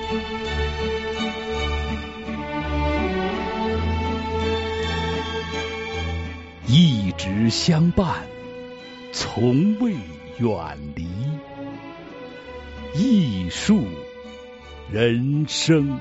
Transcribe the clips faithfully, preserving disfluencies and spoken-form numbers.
一直相伴，从未远离。艺术人生。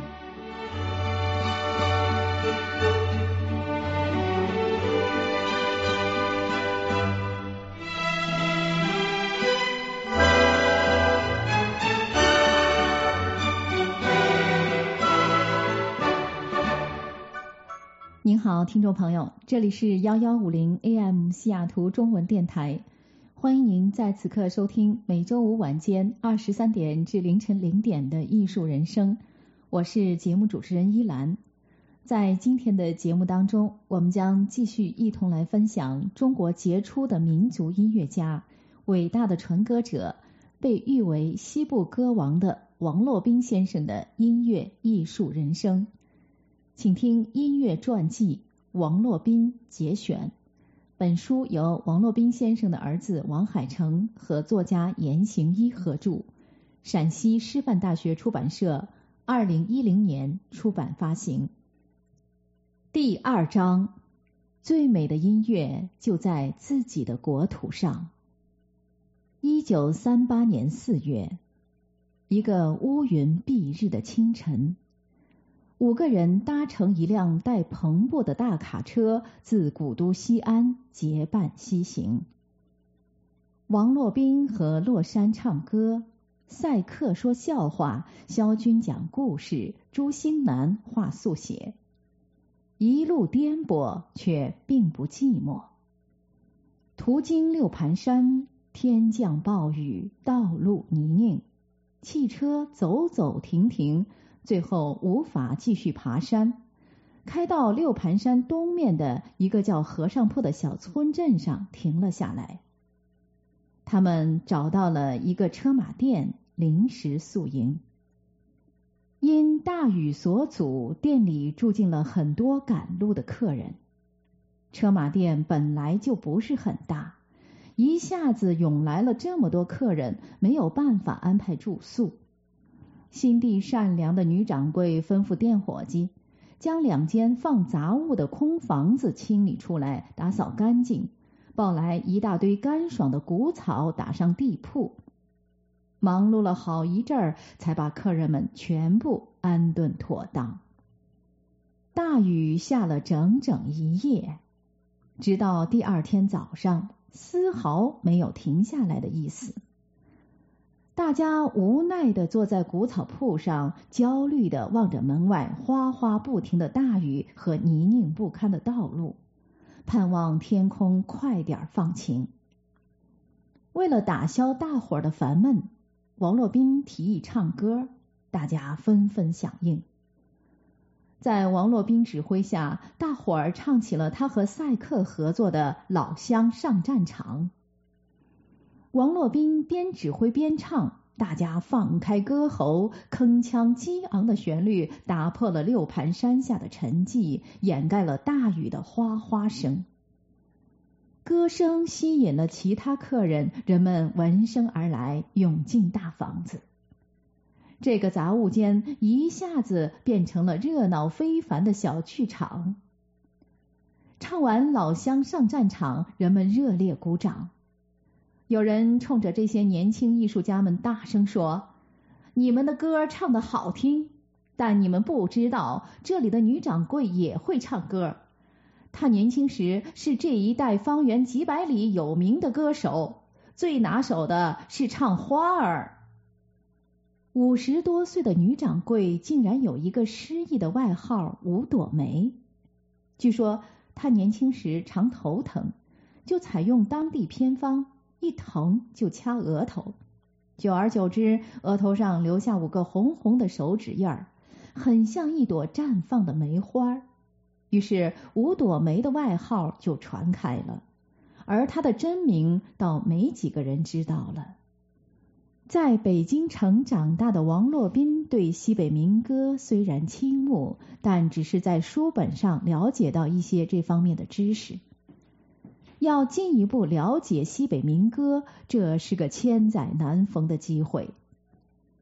您好，听众朋友，这里是幺幺五零 A M 西雅图中文电台，欢迎您在此刻收听每周五晚间二十三点至凌晨零点的艺术人生，我是节目主持人依兰。在今天的节目当中，我们将继续一同来分享中国杰出的民族音乐家、伟大的传歌者，被誉为西部歌王的王洛宾先生的音乐艺术人生。请听音乐传记王洛宾节选。本书由王洛宾先生的儿子王海成和作家严行一合著，陕西师范大学出版社二零一零年出版发行。第二章，最美的音乐就在自己的国土上。一九三八年四月，一个乌云蔽日的清晨，五个人搭乘一辆带篷布的大卡车，自古都西安结伴西行。王洛宾和洛山唱歌，赛克说笑话，萧军讲故事，朱兴南画速写。一路颠簸，却并不寂寞。途经六盘山，天降暴雨，道路泥泞，汽车走走停停，最后无法继续爬山，开到六盘山东面的一个叫和尚坡的小村镇上停了下来。他们找到了一个车马店，临时宿营。因大雨所阻，店里住进了很多赶路的客人。车马店本来就不是很大，一下子涌来了这么多客人，没有办法安排住宿。心地善良的女掌柜吩咐店伙计将两间放杂物的空房子清理出来，打扫干净，抱来一大堆干爽的谷草，打上地铺。忙碌了好一阵儿，才把客人们全部安顿妥当。大雨下了整整一夜，直到第二天早上，丝毫没有停下来的意思。大家无奈地坐在谷草铺上，焦虑地望着门外哗哗不停的大雨和泥泞不堪的道路，盼望天空快点放晴。为了打消大伙儿的烦闷，王洛宾提议唱歌，大家纷纷响应。在王洛宾指挥下，大伙儿唱起了他和赛克合作的《老乡上战场》。王洛宾边指挥边唱，大家放开歌喉，铿锵激昂的旋律打破了六盘山下的沉寂，掩盖了大雨的哗哗声。歌声吸引了其他客人，人们闻声而来，涌进大房子。这个杂物间一下子变成了热闹非凡的小剧场。唱完《老乡上战场》，人们热烈鼓掌。有人冲着这些年轻艺术家们大声说：“你们的歌唱得好听，但你们不知道，这里的女掌柜也会唱歌。她年轻时是这一带方圆几百里有名的歌手，最拿手的是唱花儿。”五十多岁的女掌柜竟然有一个诗意的外号五朵梅。据说她年轻时常头疼，就采用当地偏方，一疼就掐额头，久而久之，额头上留下五个红红的手指印儿，很像一朵绽放的梅花。于是五朵梅的外号就传开了，而她的真名倒没几个人知道了。在北京城长大的王洛宾对西北民歌虽然倾慕，但只是在书本上了解到一些这方面的知识。要进一步了解西北民歌，这是个千载难逢的机会。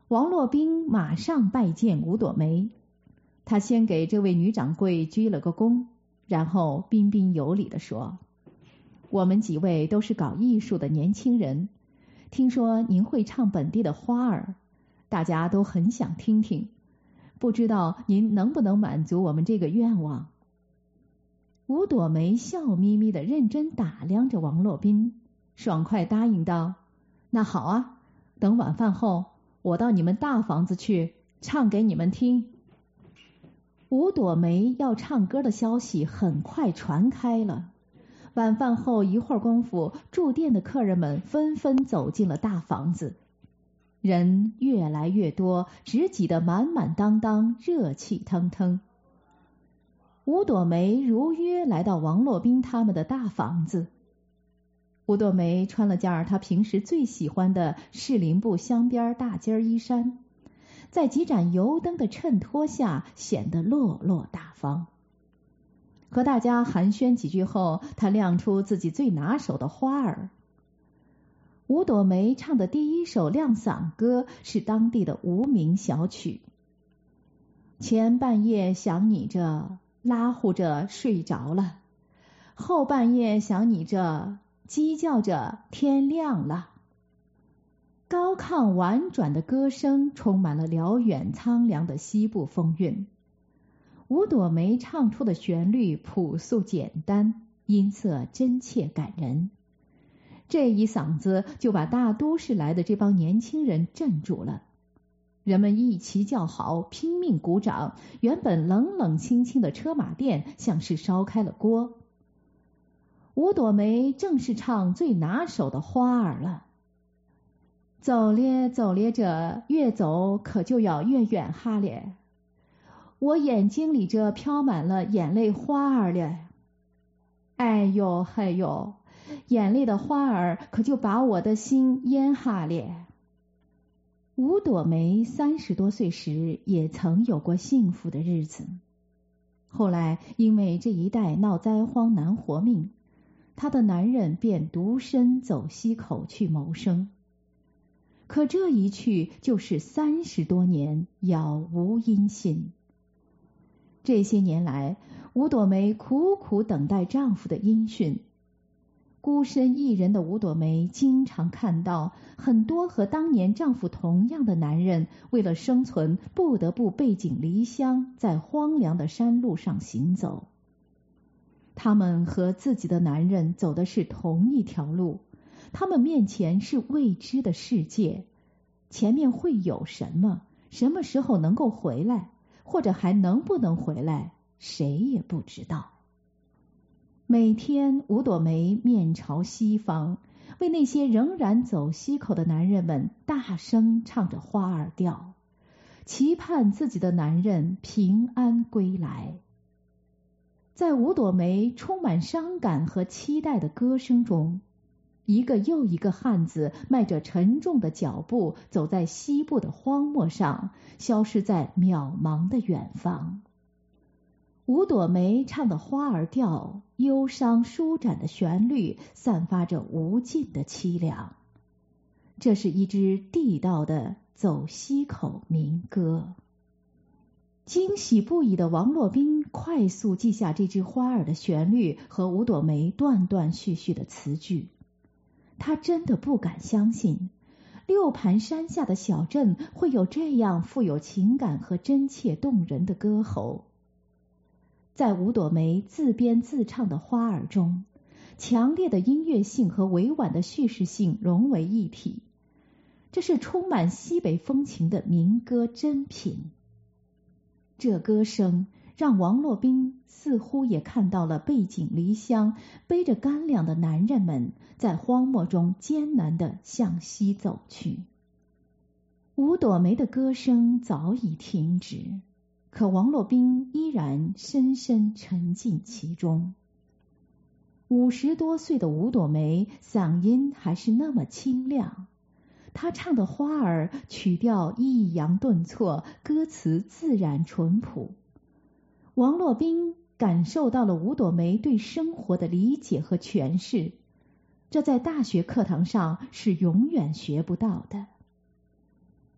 王洛宾马上拜见吴朵梅，他先给这位女掌柜鞠了个躬，然后彬彬有礼地说：我们几位都是搞艺术的年轻人，听说您会唱本地的花儿，大家都很想听听，不知道您能不能满足我们这个愿望。吴朵梅笑眯眯地认真打量着王洛宾，爽快答应道：那好啊，等晚饭后我到你们大房子去唱给你们听。吴朵梅要唱歌的消息很快传开了，晚饭后一会儿功夫，住店的客人们纷纷走进了大房子，人越来越多，直挤得满满当当，热气腾腾。吴朵梅如约来到王洛宾他们的大房子。吴朵梅穿了件她平时最喜欢的士林布镶边大襟衣衫，在几盏油灯的衬托下显得落落大方。和大家寒暄几句后，她亮出自己最拿手的花儿。吴朵梅唱的第一首亮嗓歌是当地的无名小曲，前半夜想你着拉呼着睡着了，后半夜想你着鸡叫着天亮了。高亢婉转的歌声充满了辽远苍凉的西部风韵。吴朵梅唱出的旋律朴素简单，音色真切感人，这一嗓子就把大都市来的这帮年轻人镇住了。人们一齐叫好，拼命鼓掌，原本冷冷清清的车马店像是烧开了锅。吴朵梅正是唱最拿手的花儿了。走咧走咧着，越走可就要越远哈咧，我眼睛里这飘满了眼泪花儿咧，哎呦嘿呦，眼泪的花儿可就把我的心淹哈咧。吴朵梅三十多岁时也曾有过幸福的日子，后来因为这一带闹灾荒难活命，她的男人便独身走西口去谋生。可这一去就是三十多年，杳无音信。这些年来，吴朵梅苦苦等待丈夫的音讯。孤身一人的吴朵梅经常看到很多和当年丈夫同样的男人，为了生存不得不背井离乡，在荒凉的山路上行走。他们和自己的男人走的是同一条路，他们面前是未知的世界，前面会有什么，什么时候能够回来，或者还能不能回来，谁也不知道。每天吴朵梅面朝西方，为那些仍然走西口的男人们大声唱着花儿调，期盼自己的男人平安归来。在吴朵梅充满伤感和期待的歌声中，一个又一个汉子迈着沉重的脚步走在西部的荒漠上，消失在渺茫的远方。吴朵梅唱的花儿调，忧伤舒展的旋律散发着无尽的凄凉。这是一支地道的走西口民歌。惊喜不已的王洛宾快速记下这支花儿的旋律和吴朵梅断断续续的词句。他真的不敢相信，六盘山下的小镇会有这样富有情感和真切动人的歌喉。在吴朵梅自编自唱的花儿中，强烈的音乐性和委婉的叙事性融为一体，这是充满西北风情的民歌珍品。这歌声让王洛宾似乎也看到了背井离乡、背着干粮的男人们在荒漠中艰难地向西走去。吴朵梅的歌声早已停止，可王洛宾依然深深沉浸其中。五十多岁的吴朵梅嗓音还是那么清亮，她唱的花儿曲调抑扬顿挫，歌词自然淳朴。王洛宾感受到了吴朵梅对生活的理解和诠释，这在大学课堂上是永远学不到的。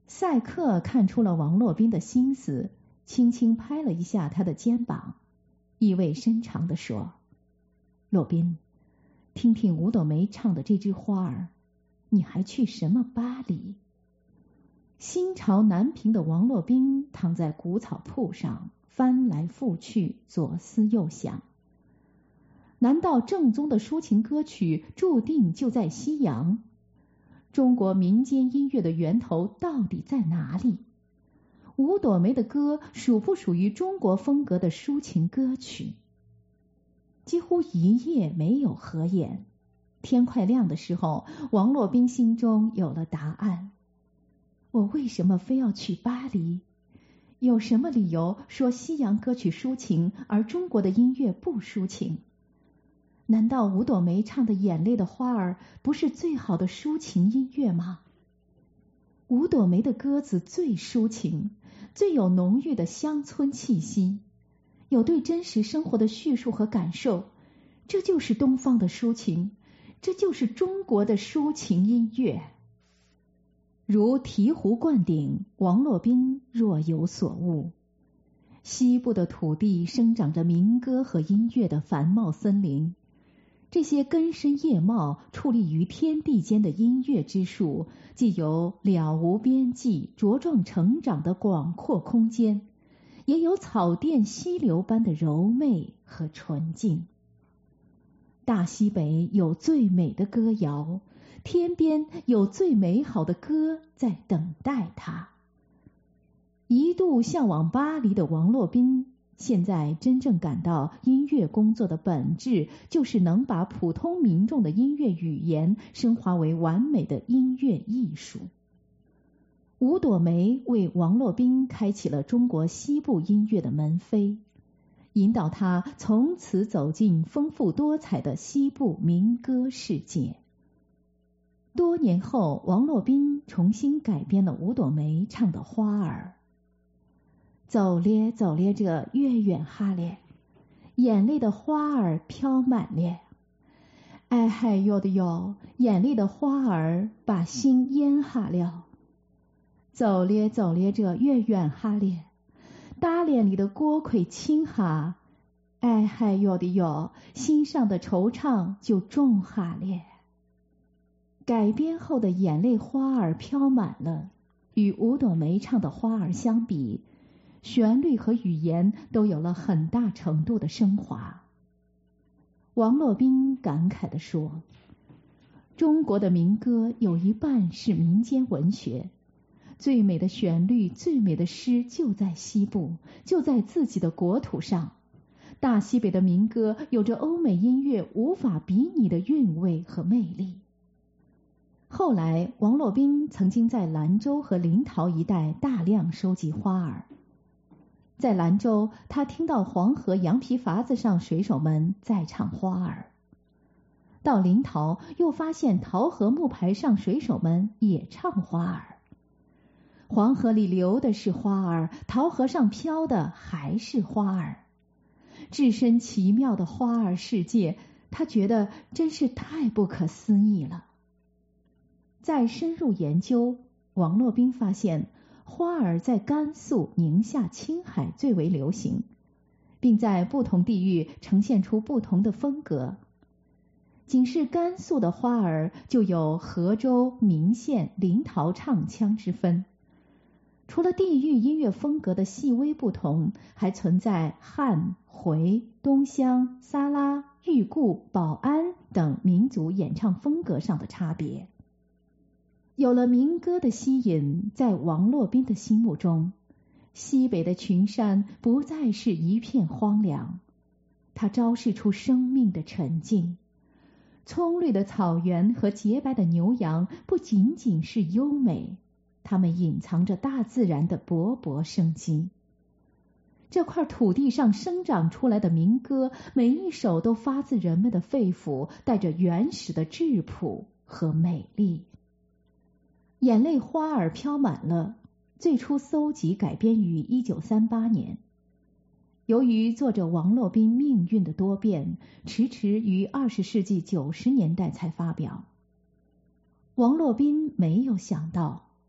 赛克看出了王洛宾的心思，轻轻拍了一下他的肩膀，意味深长地说：洛宾，听听五朵梅唱的这支花儿，你还去什么巴黎？心潮难平的王洛宾躺在谷草铺上，翻来覆去，左思右想。难道正宗的抒情歌曲注定就在西洋？中国民间音乐的源头到底在哪里？五朵梅的歌属不属于中国风格的抒情歌曲？几乎一夜没有合眼。天快亮的时候，王洛宾心中有了答案。我为什么非要去巴黎？有什么理由说西洋歌曲抒情，而中国的音乐不抒情？难道五朵梅唱的《眼泪的花儿》不是最好的抒情音乐吗？五朵梅的歌词最抒情，最有浓郁的乡村气息，有对真实生活的叙述和感受，这就是东方的抒情，这就是中国的抒情音乐。如醍醐灌顶，王洛宾若有所悟。西部的土地生长着民歌和音乐的繁茂森林，这些根深叶茂、矗立于天地间的音乐之树，既有了无边际、茁壮成长的广阔空间，也有草甸溪流般的柔媚和纯净。大西北有最美的歌谣，天边有最美好的歌在等待他。一度向往巴黎的王洛宾，现在真正感到音乐工作的本质就是能把普通民众的音乐语言升华为完美的音乐艺术。五朵梅为王洛宾开启了中国西部音乐的门扉，引导他从此走进丰富多彩的西部民歌世界。多年后，王洛宾重新改编了五朵梅唱的《花儿》。走咧走咧着越远哈咧，眼泪的花儿飘满咧。哎嗨哟的哟，眼泪的花儿把心淹哈了。走咧走咧着越远哈咧，大脸里的锅盔轻哈。哎嗨哟的哟，心上的惆怅就重哈咧。改编后的眼泪花儿飘满了，与五朵梅唱的花儿相比，旋律和语言都有了很大程度的升华。王洛宾感慨地说，中国的民歌有一半是民间文学，最美的旋律、最美的诗就在西部，就在自己的国土上。大西北的民歌有着欧美音乐无法比拟的韵味和魅力。后来，王洛宾曾经在兰州和临洮一带大量收集花儿。在兰州，他听到黄河羊皮筏子上水手们在唱花儿；到临洮，又发现桃河木牌上水手们也唱花儿。黄河里流的是花儿，桃河上飘的还是花儿。置身奇妙的花儿世界，他觉得真是太不可思议了。再深入研究，王洛宾发现花儿在甘肃、宁夏、青海最为流行，并在不同地域呈现出不同的风格。仅是甘肃的花儿就有河州、岷县、临洮唱腔之分。除了地域音乐风格的细微不同，还存在汉、回、东乡、撒拉、裕固、保安等民族演唱风格上的差别。有了民歌的吸引，在王洛宾的心目中，西北的群山不再是一片荒凉，它昭示出生命的沉静。葱绿的草原和洁白的牛羊不仅仅是优美，它们隐藏着大自然的勃勃生机。这块土地上生长出来的民歌，每一首都发自人们的肺腑，带着原始的质朴和美丽。眼泪花儿飘满了，最初搜集改编于一九三八年。由于作者王洛宾命运的多变，迟迟于二十世纪九十年代才发表。王洛宾没有想到，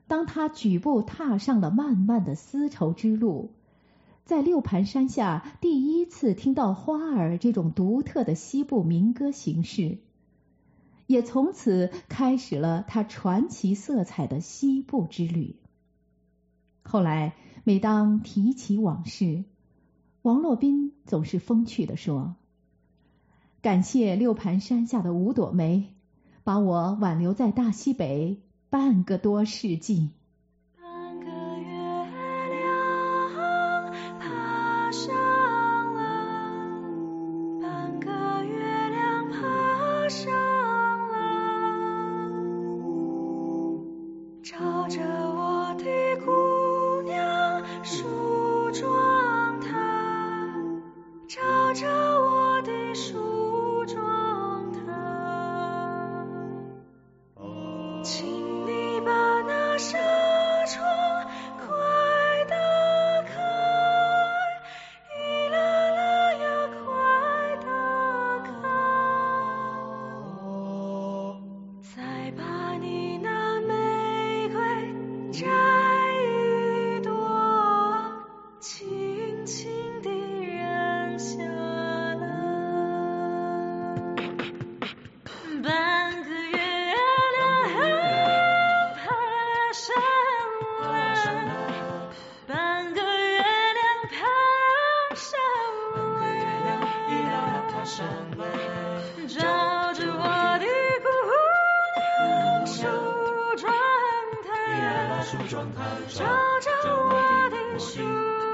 当他举步踏上了漫漫的丝绸之路，在六盘山下第一次听到花儿这种独特的西部民歌形式，也从此开始了他传奇色彩的西部之旅。后来每当提起往事，王洛宾总是风趣地说，感谢六盘山下的五朵梅，把我挽留在大西北半个多世纪。 半个月亮爬上了，半个月亮爬上了，照着我的姑娘梳妆台，照着我的梳妆台，请你把那纱窗快打开，咿啦啦呀，快打开，再把你那玫瑰摘一朵，轻轻地扔下来。半个月亮爬上了，半个月亮爬上了，照着我的姑娘梳妆台，照着我的梳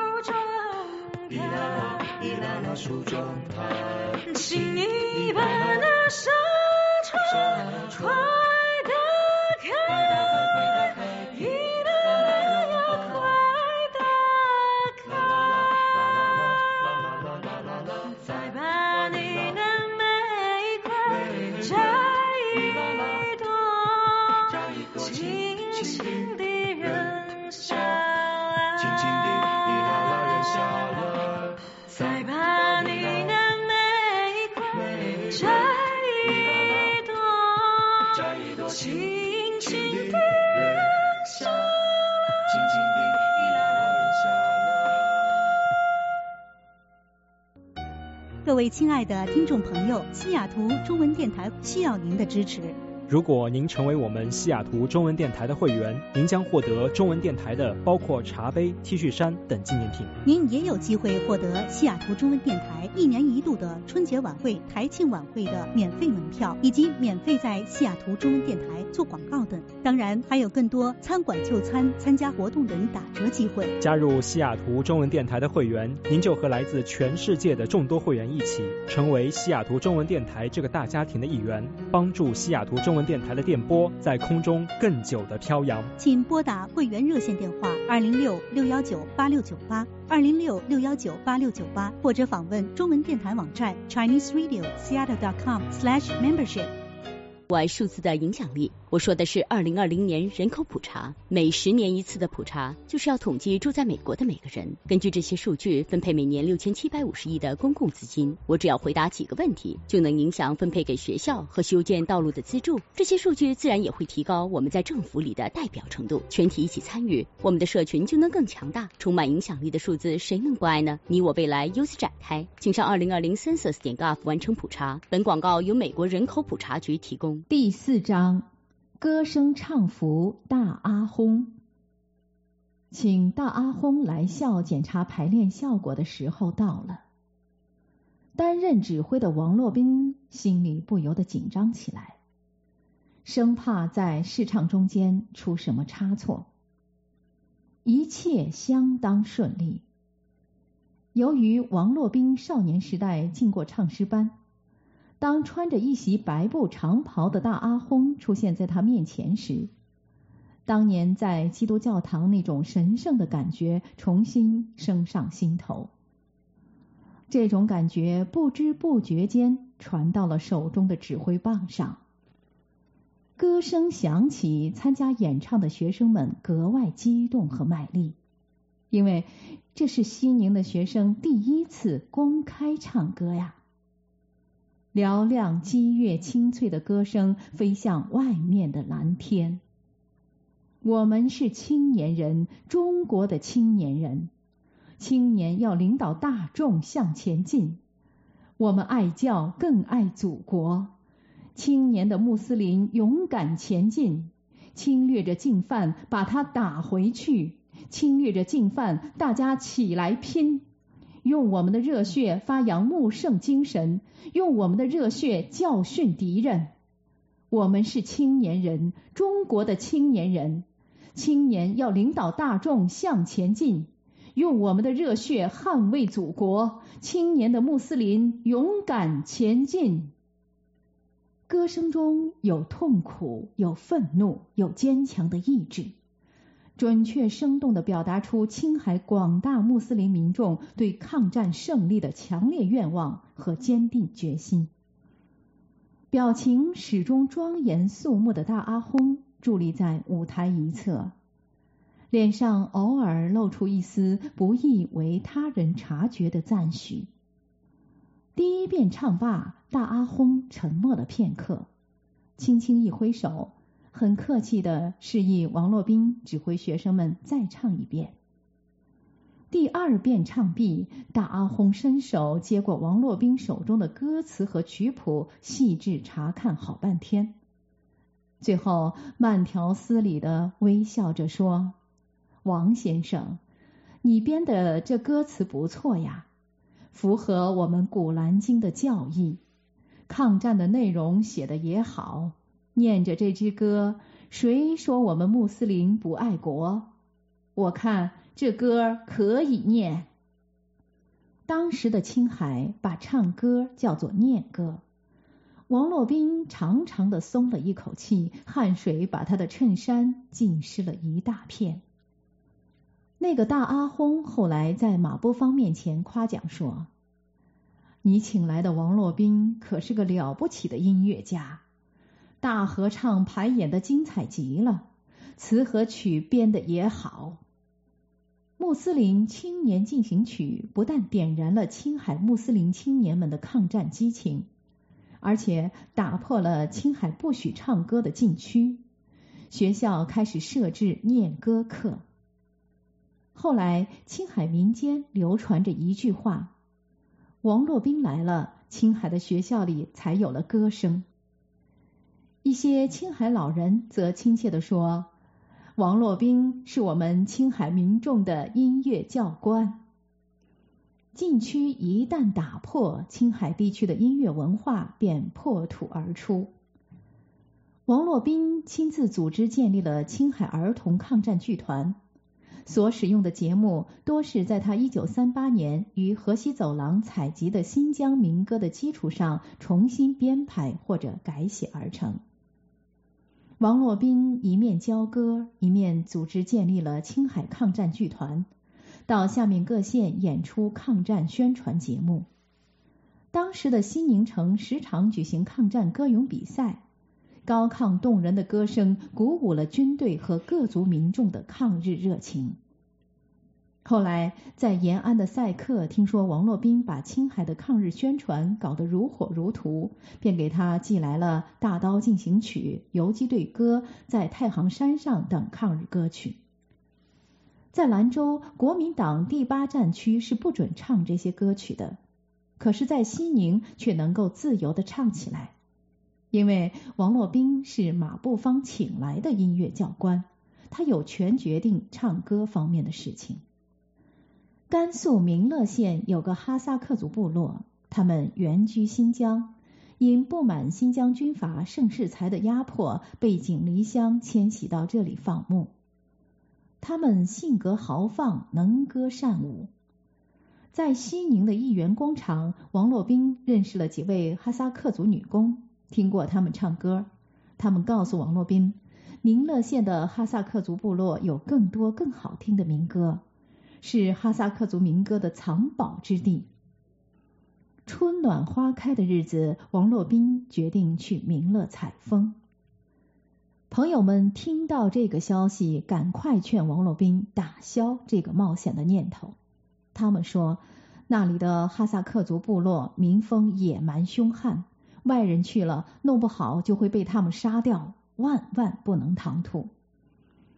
妆台，请你把那纱窗快打开，咿啦啦呀，快打开，再把你的玫瑰摘一朵，轻轻地扔下来，再把你的玫瑰摘一朵，轻轻地扔下来。 各位亲爱的听众朋友，西雅图中文电台需要您的支持。 如果您成为我们西雅图中文电台的会员，您将获得中文电台的包括茶杯、T 恤衫等纪念品。 您也有机会获得西雅图中文电台一年一度的春节晚会、台庆晚会的免费门票，以及免费在西雅图中文电台做广告等。当然，还有更多餐馆就餐、参加活动等打折机会。 加入西雅图中文电台的会员，您就和来自全世界的众多会员一起，成为西雅图中文电台这个大家庭的一员，帮助西雅图中文电台的电波在空中更久的飘扬。 请拨打会员热线电话二零六六幺九八六九八二零六六幺九八六九八，或者访问中文电台网站 chinese radio seattle dot com slash membership。 玩数字的影响力，我说的是二零二零年人口普查。每十年一次的普查，就是要统计住在美国的每个人，根据这些数据分配每年六千七百五十亿的公共资金。我只要回答几个问题，就能影响分配给学校和修建道路的资助。这些数据自然也会提高我们在政府里的代表程度。全体一起参与，我们的社群就能更强大。充满影响力的数字，谁能不爱呢？你我未来由此展开。请上二零二零 census 点 gov 完成普查。本广告由美国人口普查局提供。 第四章，歌声唱服大阿訇。请大阿訇来校检查排练效果的时候到了。担任指挥的王洛宾心里不由得紧张起来，生怕在试唱中间出什么差错。一切相当顺利。由于王洛宾少年时代进过唱诗班，当穿着一袭白布长袍的大阿訇出现在他面前时，当年在基督教堂那种神圣的感觉重新升上心头。这种感觉不知不觉间传到了手中的指挥棒上。歌声响起，参加演唱的学生们格外激动和卖力，因为这是西宁的学生第一次公开唱歌呀。嘹亮激越清脆的歌声飞向外面的蓝天。 我们是青年人，中国的青年人。青年要领导大众向前进。我们爱教，更爱祖国。青年的穆斯林勇敢前进，侵略着净犯，把它打回去。侵略着净犯，大家起来拼。用我们的热血发扬穆圣精神，用我们的热血教训敌人。我们是青年人，中国的青年人。青年要领导大众向前进，用我们的热血捍卫祖国。青年的穆斯林勇敢前进。歌声中有痛苦，有愤怒，有坚强的意志，准确生动地表达出青海广大穆斯林民众对抗战胜利的强烈愿望和坚定决心。表情始终庄严肃穆的大阿訇伫立在舞台一侧，脸上偶尔露出一丝不易为他人察觉的赞许。第一遍唱罢，大阿訇沉默了片刻，轻轻一挥手，很客气地示意王洛宾指挥学生们再唱一遍。第二遍唱毕，大阿訇伸手接过王洛宾手中的歌词和曲谱，细致查看好半天，最后慢条斯理地微笑着说：王先生，你编的这歌词不错呀，符合我们古兰经的教义，抗战的内容写得也好，念着这支歌，谁说我们穆斯林不爱国？我看这歌可以念。当时的青海把唱歌叫做念歌。王洛宾长长的松了一口气，汗水把他的衬衫浸湿了一大片。那个大阿訇后来在马波芳面前夸奖说：你请来的王洛宾可是个了不起的音乐家，大合唱排演的精彩极了，词和曲编的也好。穆斯林青年进行曲不但点燃了青海穆斯林青年们的抗战激情，而且打破了青海不许唱歌的禁区，学校开始设置念歌课。后来青海民间流传着一句话：王洛宾来了，青海的学校里才有了歌声。一些青海老人则亲切地说：王洛宾是我们青海民众的音乐教官。禁区一旦打破，青海地区的音乐文化便破土而出。王洛宾亲自组织建立了青海儿童抗战剧团，所使用的节目多是在他一九三八年于河西走廊采集的新疆民歌的基础上重新编排或者改写而成。王洛宾一面教歌，一面组织建立了青海抗战剧团，到下面各县演出抗战宣传节目。当时的西宁城时常举行抗战歌咏比赛，高亢动人的歌声鼓舞了军队和各族民众的抗日热情。后来在延安的赛克听说王洛宾把青海的抗日宣传搞得如火如荼，便给他寄来了《大刀进行曲》、《游击队歌》、《在太行山上》等抗日歌曲。在兰州，国民党第八战区是不准唱这些歌曲的，可是在西宁却能够自由地唱起来，因为王洛宾是马步芳请来的音乐教官，他有权决定唱歌方面的事情。甘肃明乐县有个哈萨克族部落，他们原居新疆，因不满新疆军阀盛世才的压迫，背井离乡迁徙到这里放牧。他们性格豪放，能歌善舞。在西宁的一元工厂，王洛宾认识了几位哈萨克族女工，听过他们唱歌。他们告诉王洛宾，明乐县的哈萨克族部落有更多更好听的民歌，是哈萨克族民歌的藏宝之地。春暖花开的日子，王洛宾决定去明乐采风。朋友们听到这个消息，赶快劝王洛宾打消这个冒险的念头。他们说，那里的哈萨克族部落民风野蛮凶悍，外人去了弄不好就会被他们杀掉，万万不能唐突。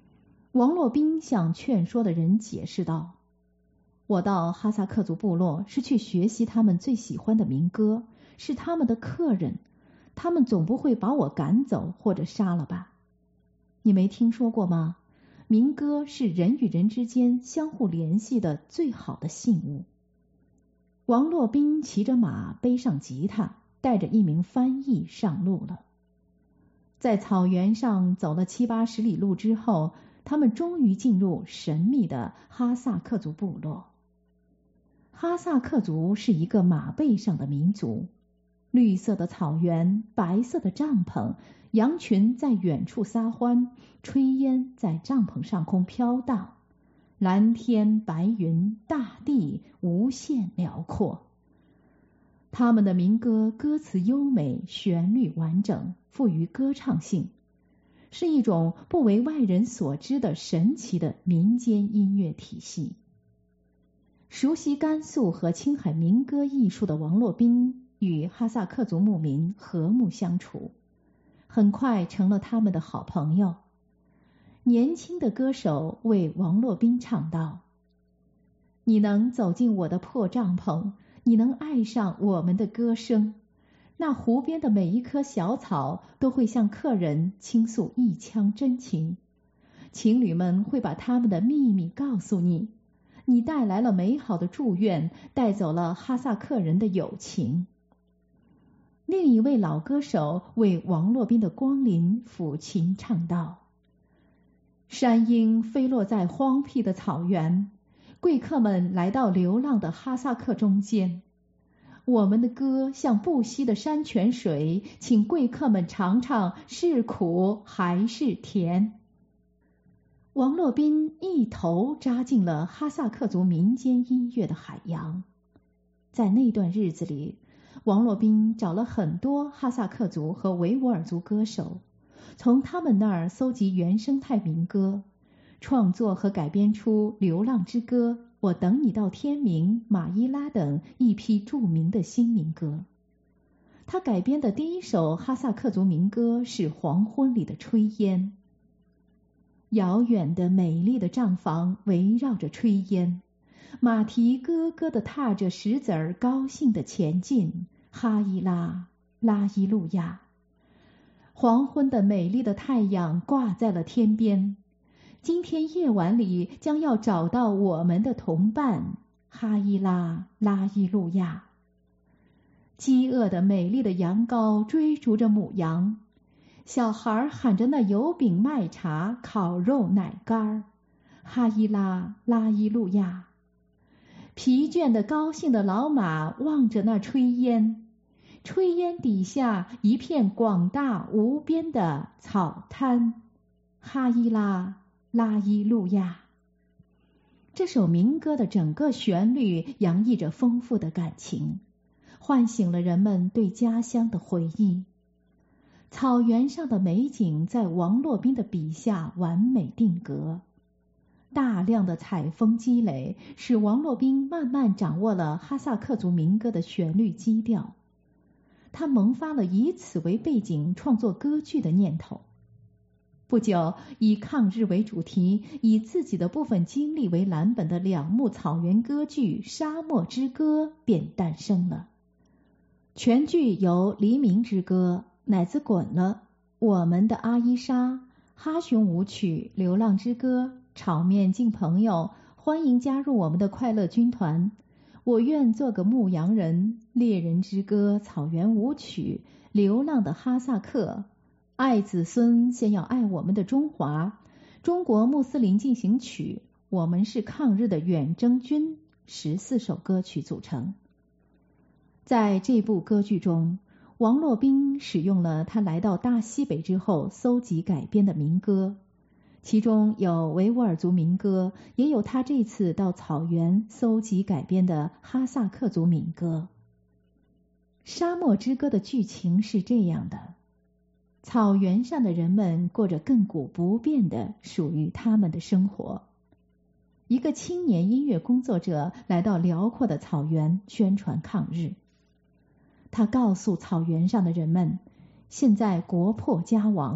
王洛宾向劝说的人解释道：我到哈萨克族部落是去学习他们最喜欢的民歌，是他们的客人，他们总不会把我赶走或者杀了吧？你没听说过吗？民歌是人与人之间相互联系的最好的信物。王洛宾骑着马，背上吉他，带着一名翻译上路了。在草原上走了七八十里路之后，他们终于进入神秘的哈萨克族部落。哈萨克族是一个马背上的民族，绿色的草原，白色的帐篷，羊群在远处撒欢，炊烟在帐篷上空飘荡，蓝天白云，大地无限辽阔。他们的民歌歌词优美，旋律完整，富于歌唱性，是一种不为外人所知的神奇的民间音乐体系。熟悉甘肃和青海民歌艺术的王洛宾与哈萨克族牧民和睦相处，很快成了他们的好朋友。年轻的歌手为王洛宾唱道：你能走进我的破帐篷，你能爱上我们的歌声，那湖边的每一棵小草都会向客人倾诉一腔真情，情侣们会把他们的秘密告诉你，你带来了美好的祝愿，带走了哈萨克人的友情。另一位老歌手为王洛宾的光临抚琴唱道：山鹰飞落在荒僻的草原，贵客们来到流浪的哈萨克中间，我们的歌像不息的山泉水，请贵客们尝尝是苦还是甜。王洛宾一头扎进了哈萨克族民间音乐的海洋。在那段日子里，王洛宾找了很多哈萨克族和维吾尔族歌手，从他们那儿搜集原生态民歌，创作和改编出《流浪之歌》、我等你到天明、马伊拉等一批著名的新民歌。他改编的第一首哈萨克族民歌是《黄昏里的炊烟》。遥远的美丽的帐房围绕着炊烟，马蹄咯咯地踏着石子儿，高兴地前进，哈伊拉拉伊路亚。黄昏的美丽的太阳挂在了天边，今天夜晚里将要找到我们的同伴，哈伊拉拉伊路亚。饥饿的美丽的羊羔追逐着母羊，小孩喊着那油饼麦茶烤肉奶干，哈伊拉拉伊路亚。疲倦的高兴的老马望着那炊烟，炊烟底下一片广大无边的草滩，哈伊拉拉伊路亚。这首民歌的整个旋律洋溢着丰富的感情，唤醒了人们对家乡的回忆。草原上的美景在王洛宾的笔下完美定格，大量的采风积累使王洛宾慢慢掌握了哈萨克族民歌的旋律基调。他萌发了以此为背景创作歌剧的念头。不久，以抗日为主题，以自己的部分经历为蓝本的两幕草原歌剧《沙漠之歌》便诞生了。全剧由《黎明之歌》、奶子滚了、我们的阿伊莎、哈熊舞曲、流浪之歌、炒面敬朋友、欢迎加入我们的快乐军团、我愿做个牧羊人、猎人之歌、草原舞曲、流浪的哈萨克、爱子孙先要爱我们的中华、中国穆斯林进行曲、我们是抗日的远征军，十四首歌曲组成。在这部歌剧中，王洛宾使用了他来到大西北之后搜集改编的民歌，其中有维吾尔族民歌，也有他这次到草原搜集改编的哈萨克族民歌。沙漠之歌的剧情是这样的：草原上的人们过着亘古不变的属于他们的生活。一个青年音乐工作者来到辽阔的草原宣传抗日。他告诉草原上的人们，现在国破家亡，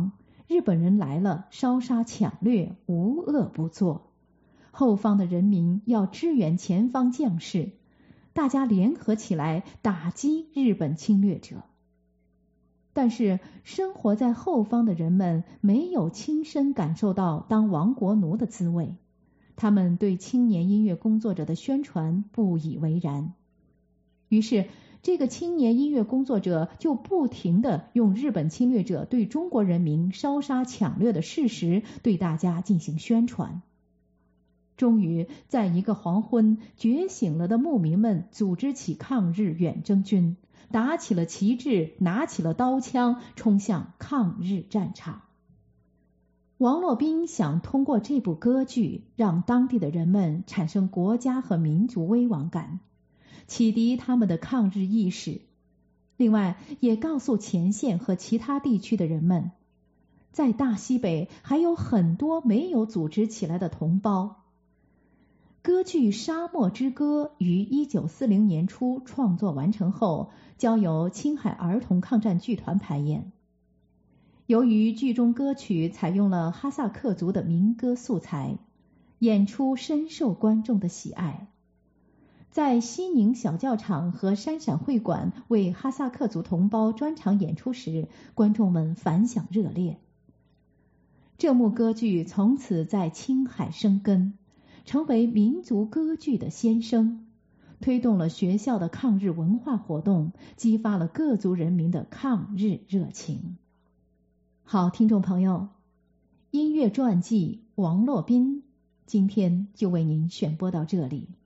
日本人来了，烧杀抢掠，无恶不作。后方的人民要支援前方将士，大家联合起来打击日本侵略者。但是生活在后方的人们没有亲身感受到当亡国奴的滋味，他们对青年音乐工作者的宣传不以为然。于是这个青年音乐工作者就不停地用日本侵略者对中国人民烧杀抢掠的事实对大家进行宣传。终于在一个黄昏，觉醒了的牧民们组织起抗日远征军，打起了旗帜，拿起了刀枪，冲向抗日战场。王洛宾想通过这部歌剧让当地的人们产生国家和民族危亡感，启迪他们的抗日意识，另外也告诉前线和其他地区的人们，在大西北还有很多没有组织起来的同胞。歌剧《沙漠之歌》于一九四零年初创作完成后，交由青海儿童抗战剧团排演。由于剧中歌曲采用了哈萨克族的民歌素材，演出深受观众的喜爱。在西宁小教场和山陕会馆为哈萨克族同胞专场演出时，观众们反响热烈。这幕歌剧从此在青海生根，成为民族歌剧的先声，推动了学校的抗日文化活动，激发了各族人民的抗日热情。好，听众朋友，音乐传记王洛宾今天就为您选播到这里。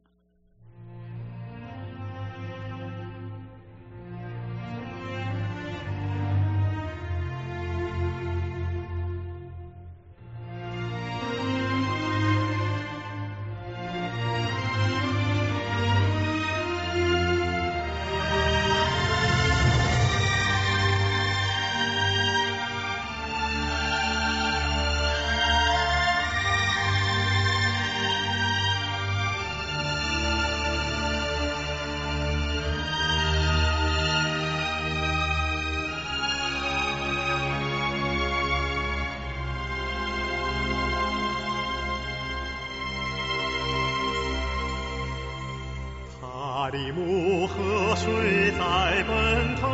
大地木河水在奔腾，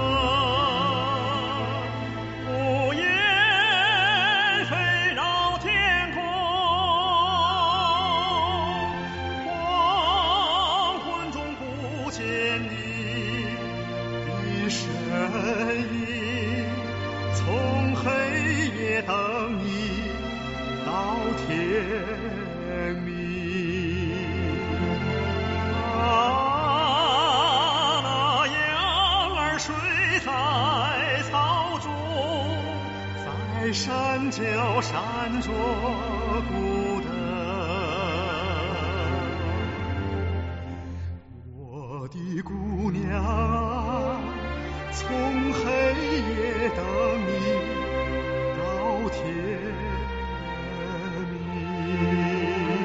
无言飞绕天空，黄昏中不见你的身影，从黑夜等你到天明。在山脚闪着孤灯，我的姑娘啊，从黑夜等你到天明。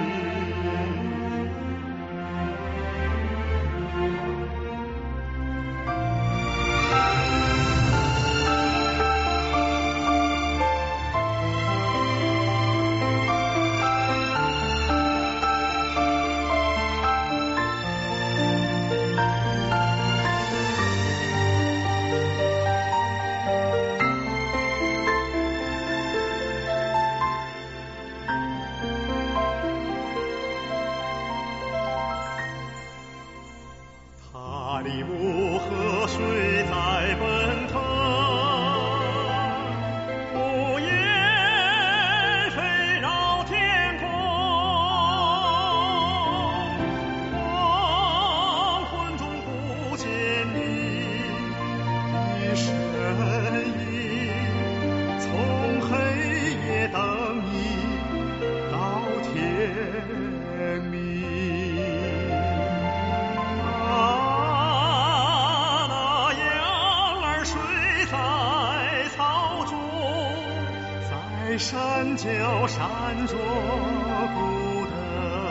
大地木河水在奔腾，无言飞绕天空，黄昏中不见你的身影，从黑夜等你到天明。在山脚闪着孤灯，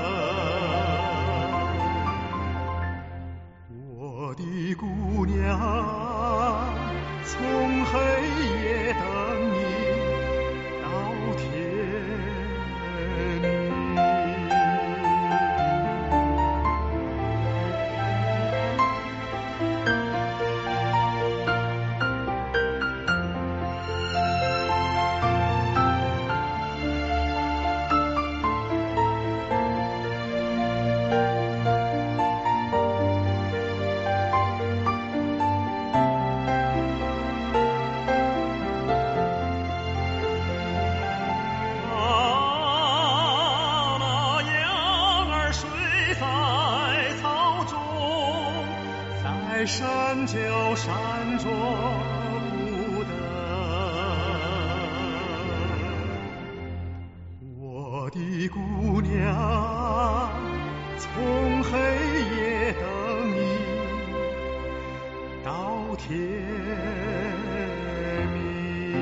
我的姑娘啊，从黑夜等你到在山脚闪着路灯，我的姑娘，从黑夜等你到天明。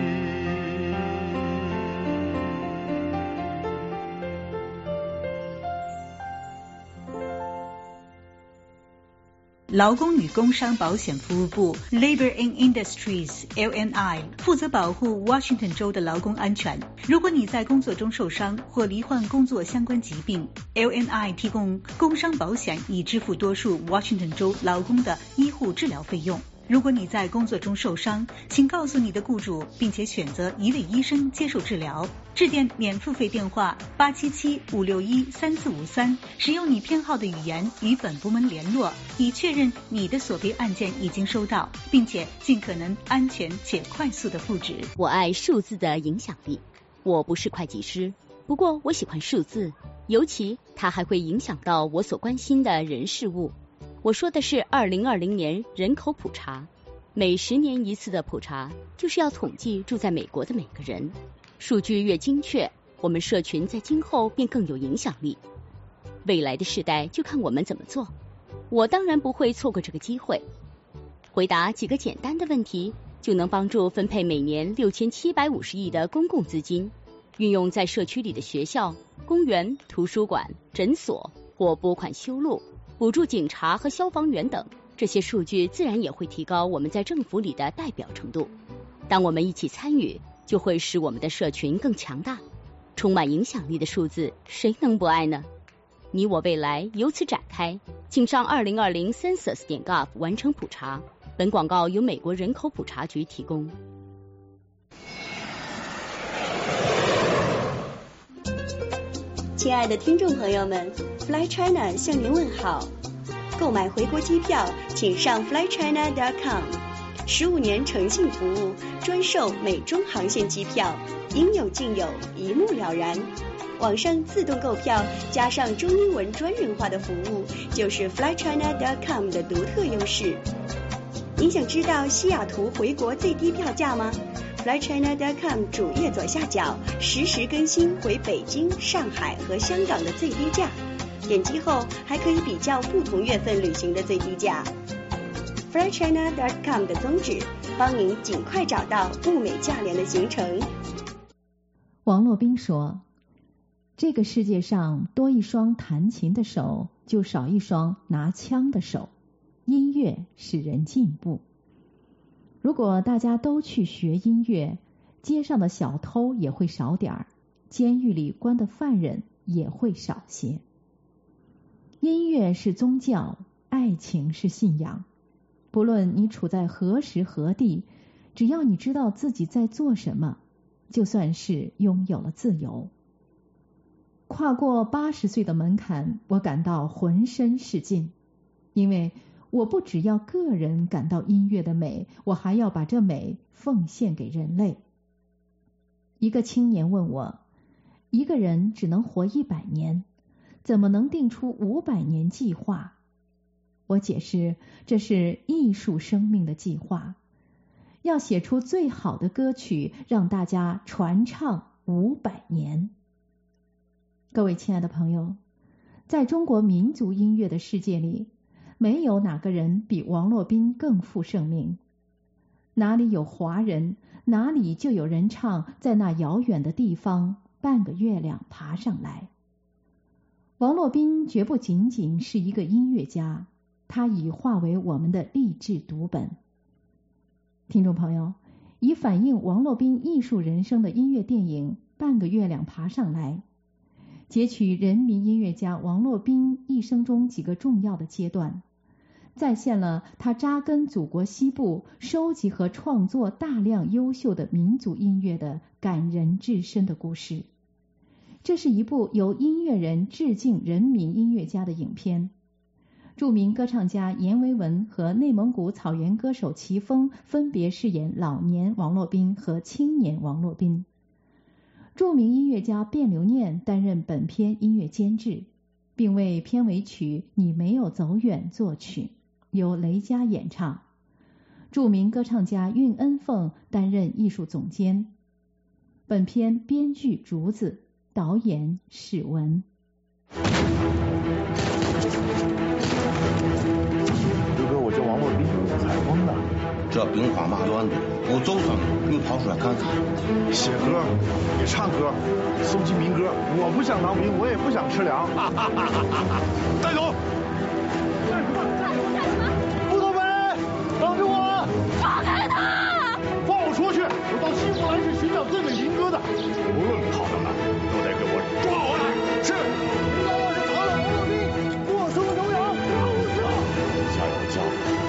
劳工与工伤保险服务部 Labor and Industries L N I 负责保护 Washington 州的劳工安全。如果你在工作中受伤或罹患工作相关疾病， L N I 提供工伤保险以支付多数 Washington 州劳工的医护治疗费用。如果你在工作中受伤，请告诉你的雇主，并且选择一位医生接受治疗。致电免付费电话八七七五六一三四五三，使用你偏好的语言与本部门联络，以确认你的索赔案件已经收到，并且尽可能安全且快速的复职。 我爱数字的影响力。我不是会计师，不过我喜欢数字，尤其它还会影响到我所关心的人事物。我说的是二零二零年人口普查，每十年一次的普查，就是要统计住在美国的每个人。数据越精确，我们社群在今后便更有影响力。未来的世代就看我们怎么做。我当然不会错过这个机会。回答几个简单的问题，就能帮助分配每年六千七百五十亿的公共资金，运用在社区里的学校、公园、图书馆、诊所，或拨款修路，补助警察和消防员等。这些数据自然也会提高我们在政府里的代表程度。当我们一起参与，就会使我们的社群更强大。充满影响力的数字，谁能不爱呢？你我未来由此展开，请上二零二零 census 点 gov 完成普查。本广告由美国人口普查局提供。 亲爱的听众朋友们， Fly China 向您问好。购买回国机票，请上 fly china dot com。十五年诚信服务，专售美中航线机票，应有尽有，一目了然。网上自动购票，加上中英文专人化的服务，就是 fly china dot com 的独特优势。您想知道西雅图回国最低票价吗？ fly china dot com 主页左下角实时更新回北京、上海和香港的最低价，点击后还可以比较不同月份旅行的最低价。fly china dot com 的宗旨，帮您尽快找到物美价廉的行程。 王洛宾说，这个世界上多一双弹琴的手，就少一双拿枪的手。音乐使人进步。如果大家都去学音乐，街上的小偷也会少点儿，监狱里关的犯人也会少些。音乐是宗教，爱情是信仰。不论你处在何时何地，只要你知道自己在做什么，就算是拥有了自由。跨过八十岁的门槛，我感到浑身是劲，因为我不只要个人感到音乐的美，我还要把这美奉献给人类。一个青年问我，一个人只能活一百年，怎么能定出五百年计划？我解释，这是艺术生命的计划，要写出最好的歌曲，让大家传唱五百年。各位亲爱的朋友，在中国民族音乐的世界里，没有哪个人比王洛宾更负盛名。哪里有华人，哪里就有人唱在那遥远的地方，半个月亮爬上来。王洛宾绝不仅仅是一个音乐家，他已化为我们的励志读本。听众朋友，以反映王洛宾艺术人生的音乐电影《半个月亮爬上来》，截取人民音乐家王洛宾一生中几个重要的阶段，再现了他扎根祖国西部，收集和创作大量优秀的民族音乐的感人至深的故事。这是一部由音乐人致敬人民音乐家的影片。著名歌唱家阎维文和内蒙古草原歌手齐峰分别饰演老年王洛宾和青年王洛宾。著名音乐家卞留念担任本片音乐监制，并为片尾曲《你没有走远》作曲， 由雷佳演唱。著名歌唱家韵恩凤担任艺术总监。本片编剧竹子，导演史文。 刘哥，我叫王洛宾，采风的。 这兵荒马乱的，我走上你跑出来干啥？ 写歌，也唱歌，搜集民歌。我不想当兵，我也不想吃粮。带走！干什么？干什么？干什么？不懂本人，等着我！ 放开他！ 放我出去！我到西湖来是寻找最美民歌的，无论跑到哪，都得给我抓回来。是。领导要是查了王洛宾，过松周阳。是。加油加油！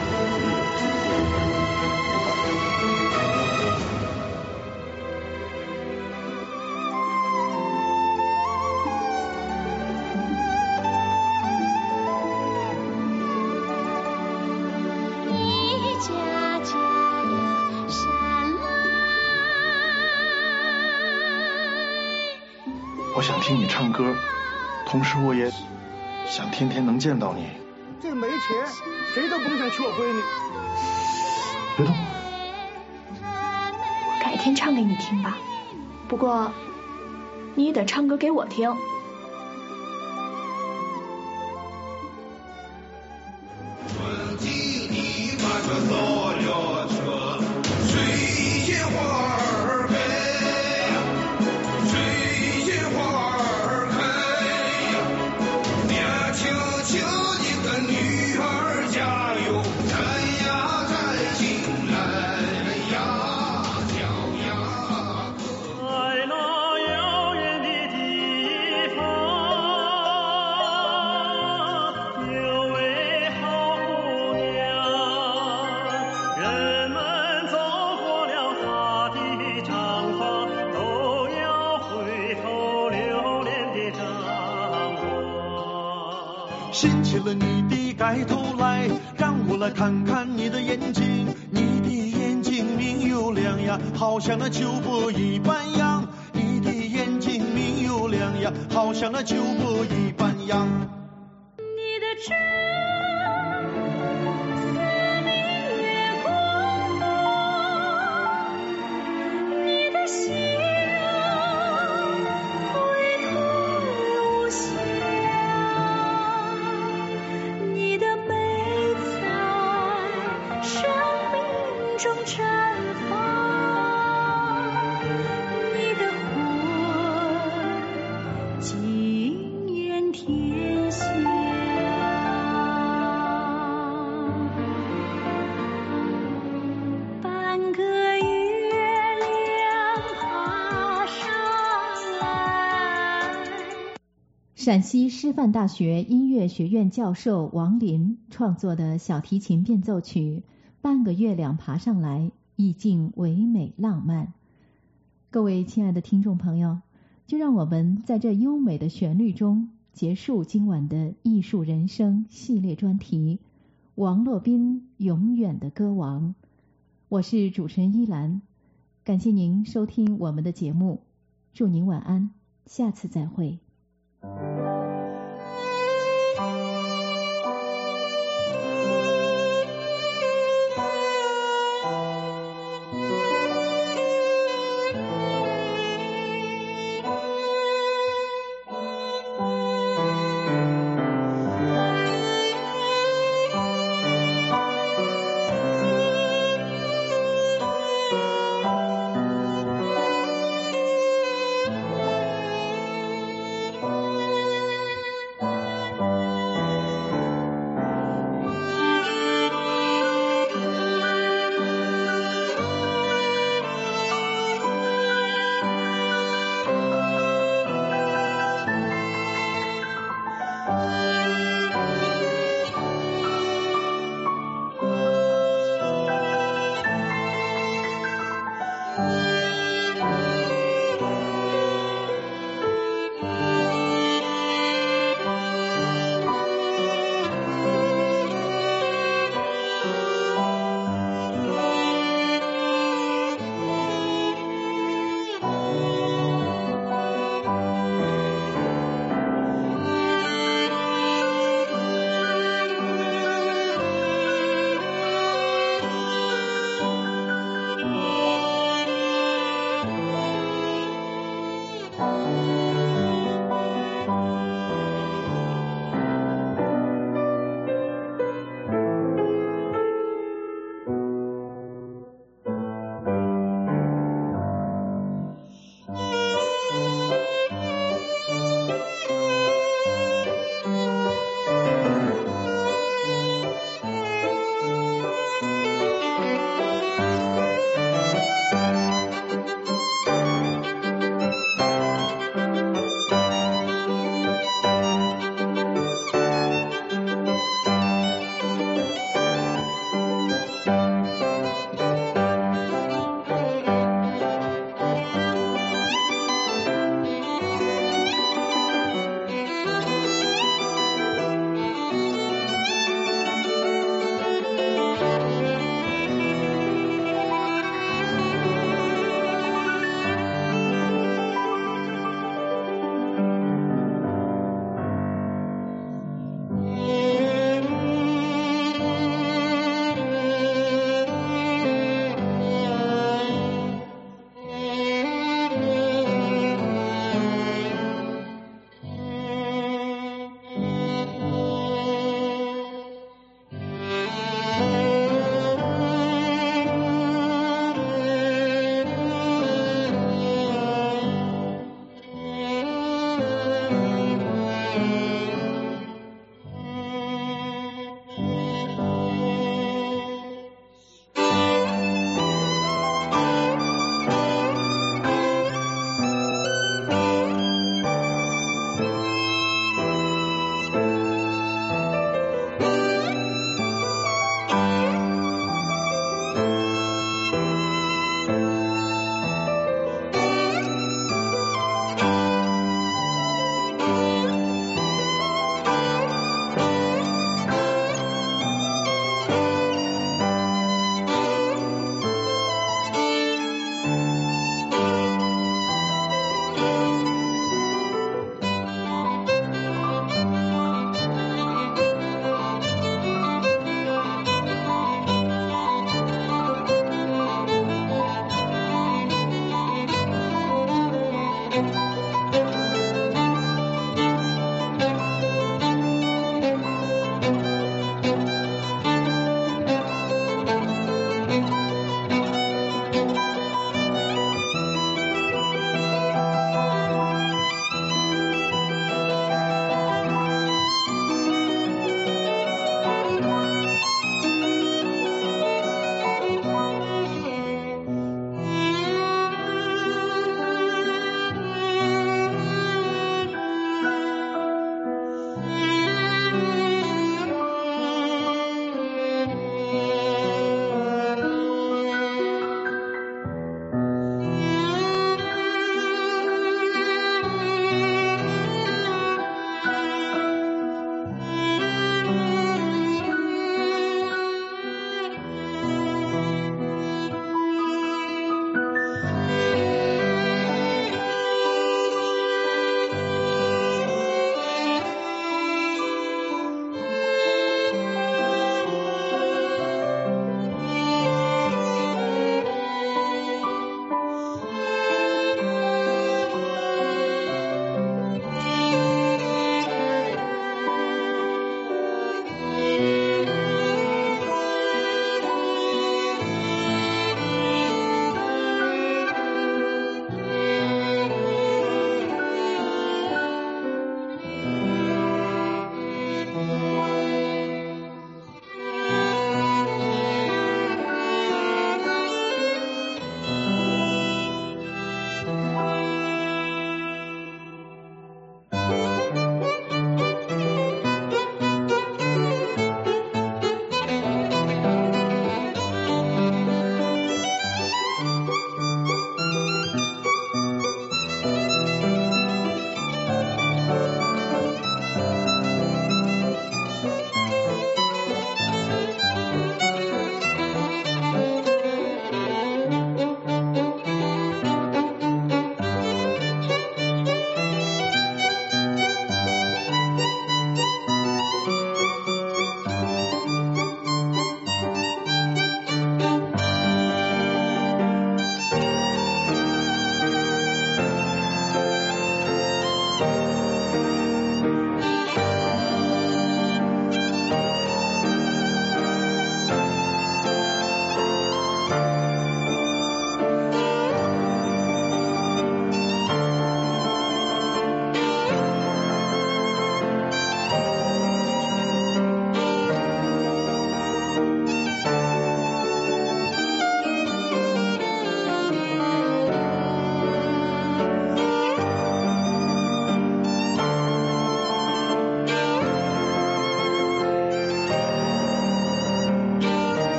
我想听你唱歌，同时我也想天天能见到你。这个没钱，谁都甭想娶我闺女。别动！ 我改天唱给你听吧，不过你得唱歌给我听。 掀起了你的盖头来，让我来看看你的眼睛，你的眼睛明又亮呀，好像那秋波一般样，你的眼睛明又亮呀，好像那秋波一般样。 你的真似明月光芒，你的笑回头无限。中绽放，你的魂惊艳天下。半个月亮爬上来。 陕西师范大学音乐学院教授王林创作的小提琴变奏曲半个月亮爬上来，意境唯美浪漫。各位亲爱的听众朋友，就让我们在这优美的旋律中结束今晚的艺术人生系列专题，王洛宾永远的歌王。我是主持人依兰，感谢您收听我们的节目，祝您晚安，下次再会。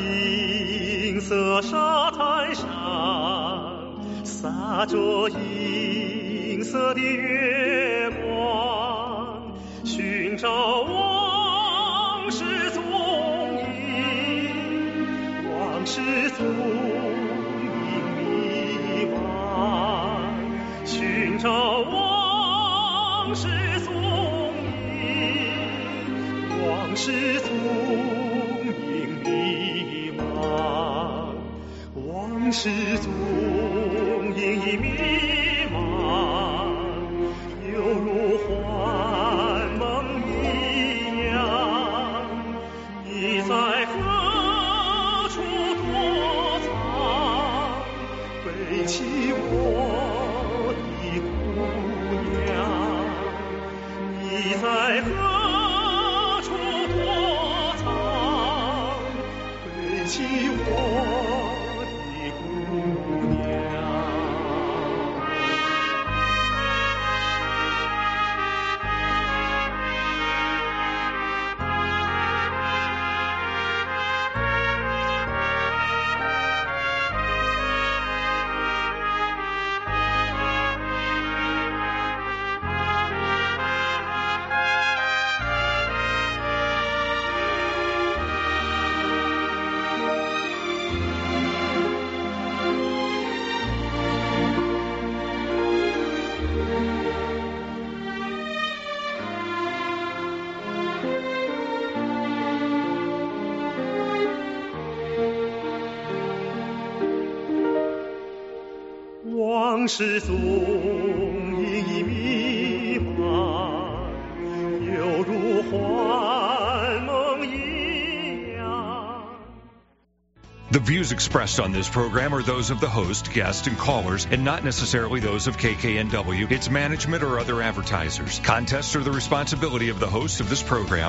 银色沙滩上，洒着银色的月光，寻找往事踪影，往事踪影迷茫，寻找往事踪影，往事踪影迷茫，往事踪影已迷茫，犹如幻梦一样。你在何处躲藏？背起我的姑娘。你在何处躲藏？背起我的姑娘。往事踪影已迷茫，犹如幻梦一样。 The views expressed on this program are those of the host, guests, and callers, and not necessarily those of K K N W, its management, or other advertisers. Contests are the responsibility of the host of this program.